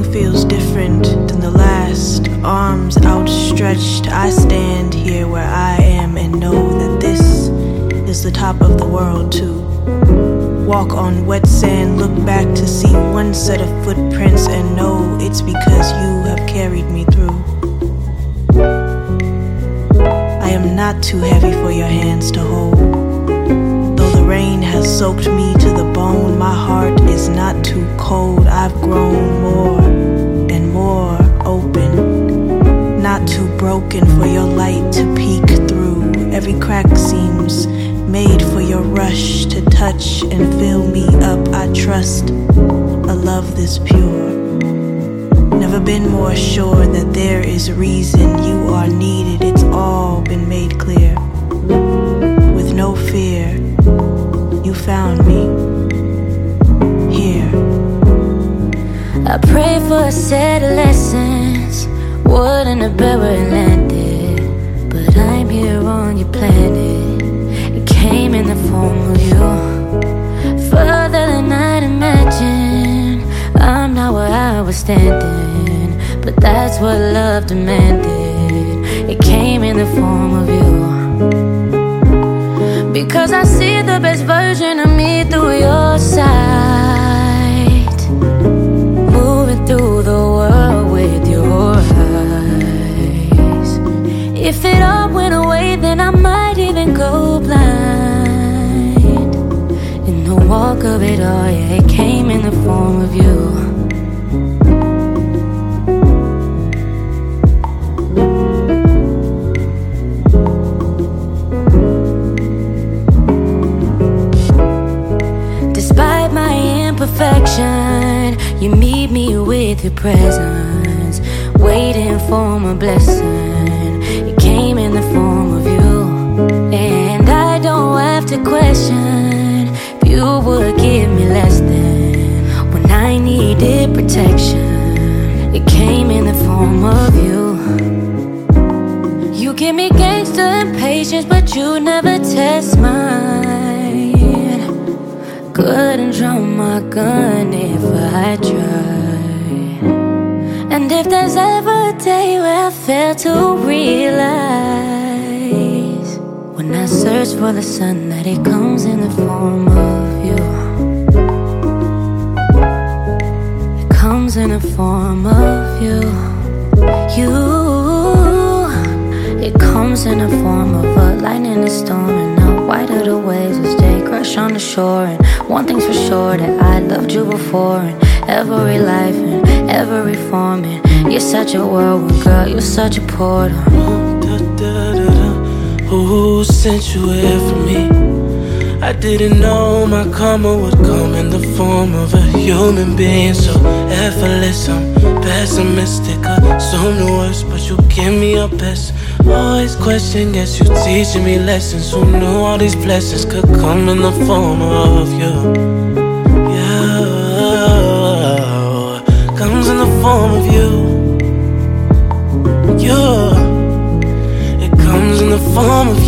feels different than the last. Arms outstretched, I stand here where I am and know that this is the top of the world too. Walk on wet sand, look back to see one set of footprints and know it's because you have carried me through. I am not too heavy for your hands to hold. Though the rain has soaked me to the bone, my heart is not too cold. I've grown more and more open, not too broken for your light to peek through. Every crack seems made for your rush to touch and fill me up. I trust a love this pure. Never been more sure that there is reason you are needed. It's all been made clear. With no fear, you found me here. I pray for a set of lessons, wouldn't have ever landed, but I'm here on your planet. It came in the form of you, further than I'd imagined. I'm not where I was standing, but that's what love demanded. It came in the form of you, because I see the best version of me through your sight, moving through the world with your eyes. If it all went away, then I might even go blind. In the walk of it all, yeah, it came in the form of you. Despite my imperfection, you meet me with your presence, waiting for my blessing. It came in the form of you, and I don't have to question if you would give me less than when I needed protection. It came in the form of you. You give me gangster and patience, but you never test mine. Couldn't draw my gun if I tried. And if there's ever a day where I fail to realize, when I search for the sun, that it comes in the form of you. It comes in the form of you. It comes in the form of a lightning in a storm, and how white are the waves as they crash on the shore. And one thing's for sure, that I loved you before, in every life and every form. And you're such a whirlwind, girl, you're such a portal. Who sent you here for me? I didn't know my karma would come in the form of a human being. So effortless, I'm pessimistic, assume the worst, but you give me your best. Always question, guess you teaching me lessons. Who knew all these blessings could come in the form of you? Yeah, comes in the form of you. It comes in the form of you.